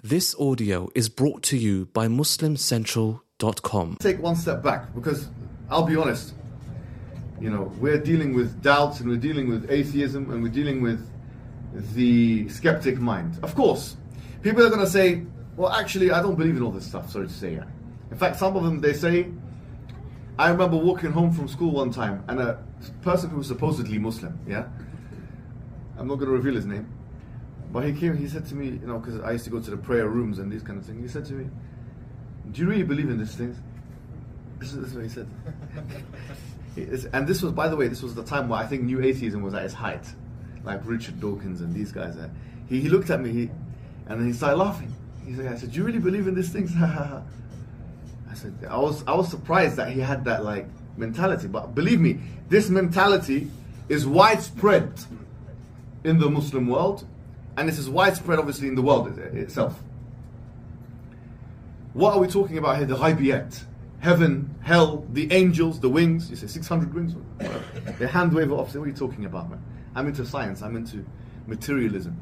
This audio is brought to you by MuslimCentral.com. Take one step back, because I'll be honest, we're dealing with doubts and we're dealing with atheism and we're dealing with the skeptic mind. Of course, people are going to say, well, actually, I don't believe in all this stuff, sorry to say. In fact, some of them, they say, I remember walking home from school one time and a person who was supposedly Muslim, I'm not going to reveal his name, but he came, he said to me, because I used to go to the prayer rooms and these kind of things, he said to me, do you really believe in these things? This is what he said. And this was, by the way, this was the time where I think New Atheism was at its height, like Richard Dawkins and these guys. He looked at me, and then he started laughing. I said, do you really believe in these things? I said, I was surprised that he had that mentality. But believe me, this mentality is widespread in the Muslim world, and this is widespread obviously in the world itself. What are we talking about here? The ghaibiyat. Heaven, hell, the angels, the wings. You say 600 wings? They hand wave it off. Say, what are you talking about, man? I'm into science. I'm into materialism.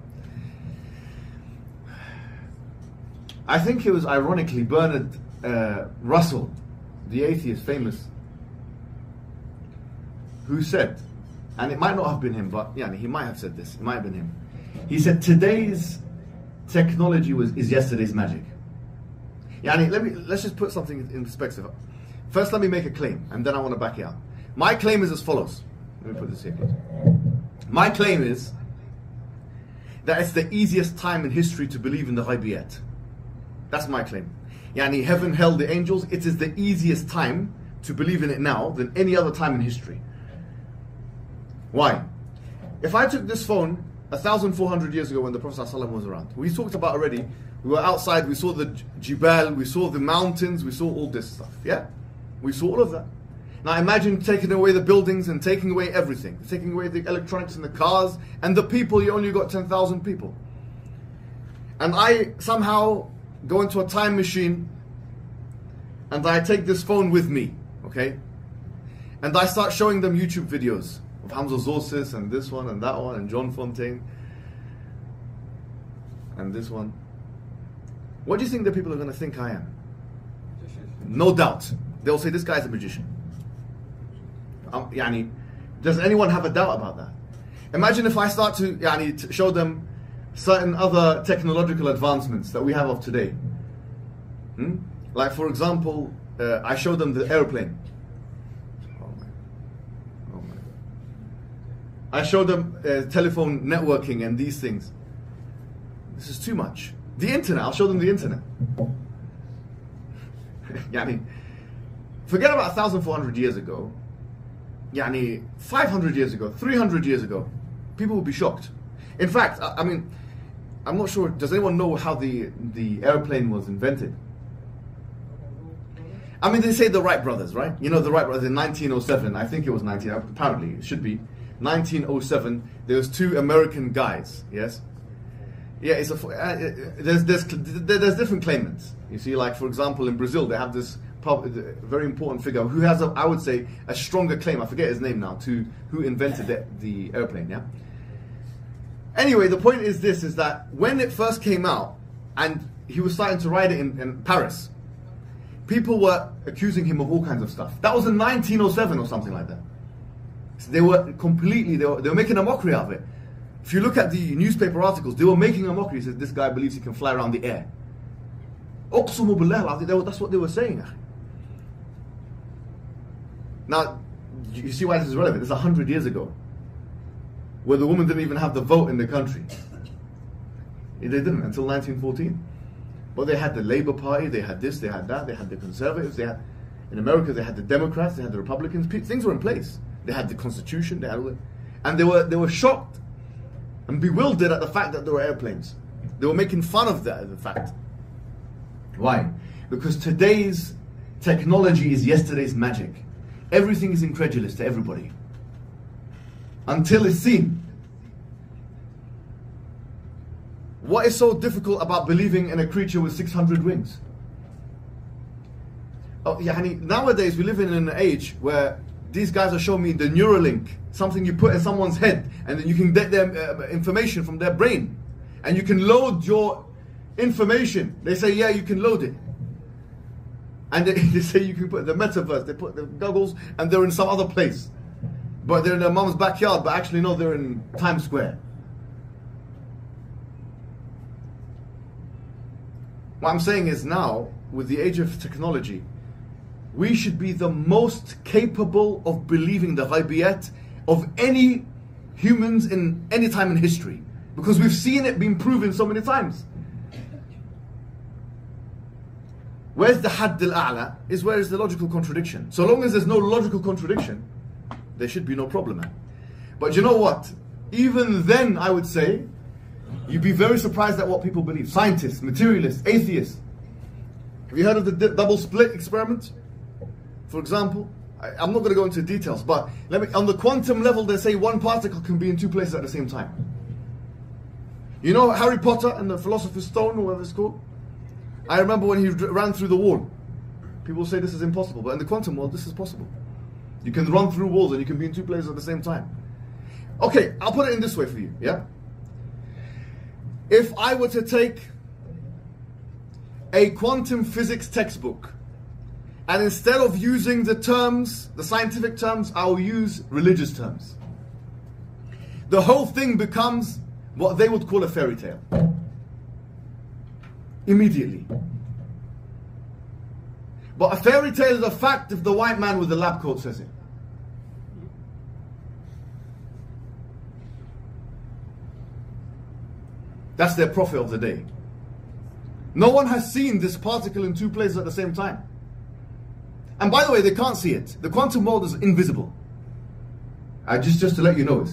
I think it was ironically Bernard Russell, the atheist, famous, who said, and it might not have been him, but he might have said this. It might have been him. He said, today's technology is yesterday's magic. Let's just put something in perspective. First, let me make a claim, and then I want to back it up. My claim is as follows. Let me put this here, please. My claim is that it's the easiest time in history to believe in the ghaibiyat. That's my claim. Heaven, hell, the angels, it is the easiest time to believe in it now than any other time in history. Why? If I took this phone 1,400 years ago when the Prophet ﷺ was around, we talked about already, we were outside, we saw the jibal, we saw the mountains, we saw all this stuff, We saw all of that. Now imagine taking away the buildings and taking away everything, taking away the electronics and the cars, and the people, you only got 10,000 people. And I somehow go into a time machine, and I take this phone with me, and I start showing them YouTube videos of Hamza Zorsis and this one and that one and John Fontaine and this one. What do you think the people are going to think I am? No doubt. They'll say this guy's a magician. Does anyone have a doubt about that? Imagine if I start to show them certain other technological advancements that we have of today. Like for example, I show them the airplane. Oh my. I show them telephone networking and these things. This is too much. The internet, I'll show them the internet. Forget about 1,400 years ago. 500 years ago, 300 years ago, people would be shocked. In fact, I'm not sure, does anyone know how the airplane was invented? They say the Wright brothers, right? The Wright brothers in 1907, I think it was apparently, it should be, 1907, there was two American guys, yes? There's different claimants. You see, like for example, in Brazil, they have this very important figure who has, I would say, a stronger claim, I forget his name now, to who invented the airplane, Anyway, the point is this, is that when it first came out, and he was starting to ride it in Paris, people were accusing him of all kinds of stuff. That was in 1907 or something like that. So they were making a mockery out of it. If you look at the newspaper articles, they were making a mockery. It says, this guy believes he can fly around the air. Uqsumu billah, that's what they were saying. Now, you see why this is relevant. It's 100 years ago, where the women didn't even have the vote in the country. They didn't until 1914. But they had the Labour Party, they had this, they had that, they had the Conservatives, in America they had the Democrats, they had the Republicans. Things were in place. They had the Constitution, they had all that. And they were shocked and bewildered at the fact that there were airplanes. They were making fun of the fact. Why? Because today's technology is yesterday's magic. Everything is incredulous to everybody. Until it's seen. What is so difficult about believing in a creature with 600 wings? Nowadays we live in an age where these guys are showing me the Neuralink, something you put in someone's head and then you can get their information from their brain. And you can load your information. They say, yeah, you can load it. And they say you can put the metaverse, they put the goggles, and they're in some other place. But they're in their mom's backyard, but actually no, they're in Times Square. What I'm saying is now, with the age of technology, we should be the most capable of believing the ghaibiyat of any humans in any time in history. Because we've seen it being proven so many times. Where's the hadd al-a'la is where is the logical contradiction. So long as there's no logical contradiction, there should be no problem. But you know what? Even then, I would say, you'd be very surprised at what people believe. Scientists, materialists, atheists. Have you heard of the double split experiment? For example, I'm not going to go into details, but on the quantum level, they say one particle can be in two places at the same time. You know Harry Potter and the Philosopher's Stone, or whatever it's called? I remember when he ran through the wall. People say this is impossible, but in the quantum world, this is possible. You can run through walls and you can be in two places at the same time. Okay, I'll put it in this way for you, yeah? If I were to take a quantum physics textbook, and instead of using the terms, the scientific terms, I'll use religious terms, the whole thing becomes what they would call a fairy tale. Immediately. But a fairy tale is a fact if the white man with the lab coat says it. That's their prophet of the day. No one has seen this particle in two places at the same time. And by the way, they can't see it. The quantum world is invisible. Just to let you know it.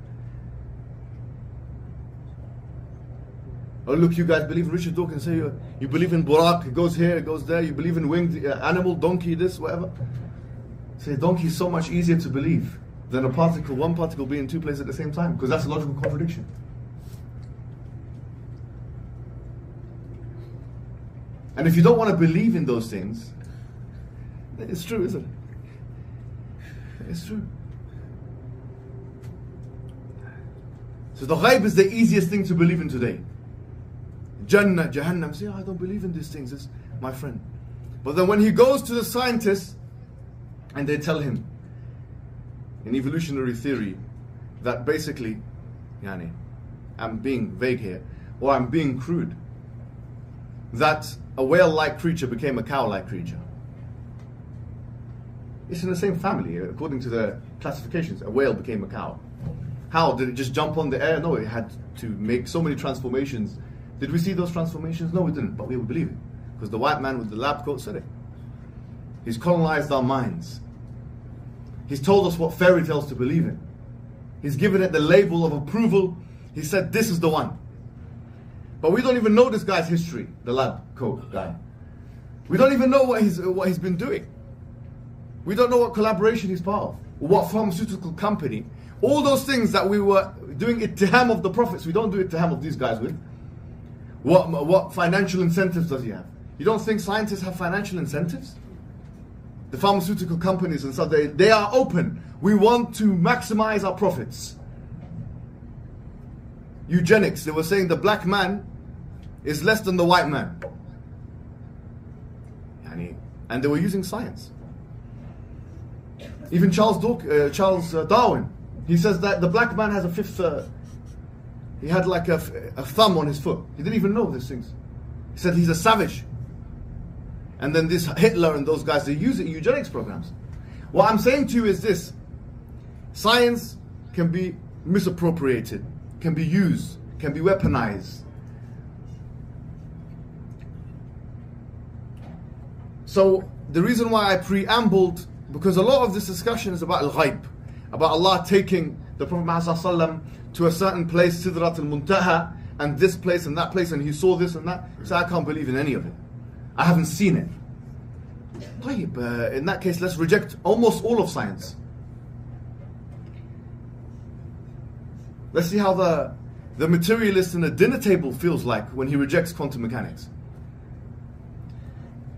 Oh look, you guys believe in Richard Dawkins, say you believe in Buraq, it goes here, it goes there, you believe in winged animal, donkey, this, whatever. Say donkey is so much easier to believe than one particle being in two places at the same time, because that's a logical contradiction. And if you don't want to believe in those things, it's true, isn't it? It's true. So the ghaib is the easiest thing to believe in today. Jannah, Jahannam, say, I don't believe in these things, it's my friend. But then when he goes to the scientists and they tell him in evolutionary theory that basically, I'm being vague here, or I'm being crude, that a whale-like creature became a cow-like creature. It's in the same family, according to the classifications. A whale became a cow. How? Did it just jump on the air? No, it had to make so many transformations. Did we see those transformations? No, we didn't, but we would believe it. Because the white man with the lab coat said it. He's colonized our minds. He's told us what fairy tales to believe in. He's given it the label of approval. He said, this is the one. But we don't even know this guy's history, the lab coat guy. We don't even know what he's been doing. We don't know what collaboration he's part of, or what pharmaceutical company. All those things that we were doing ittiham of the prophets, we don't do ittiham of these guys with. What financial incentives does he have? You don't think scientists have financial incentives? The pharmaceutical companies and stuff, they are open. We want to maximize our profits. Eugenics, they were saying the black man is less than the white man. And they were using science. Even Charles Darwin, he says that the black man has a fifth, he had like a thumb on his foot. He didn't even know these things. He said he's a savage. And then this Hitler and those guys, they use it in eugenics programs. What I'm saying to you is this: science can be misappropriated, can be used, can be weaponized. So the reason why I preambled, because a lot of this discussion is about al-ghaib, about Allah taking the Prophet Muhammad to a certain place, Sidrat al-Muntaha, and this place and that place, and he saw this and that. So I can't believe in any of it. I haven't seen it. In that case, let's reject almost all of science. Let's see how the materialist in a dinner table feels like when he rejects quantum mechanics.